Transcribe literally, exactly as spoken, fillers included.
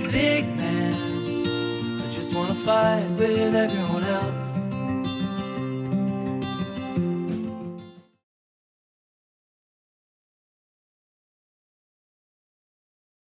big man. I just wanna fight with everyone else.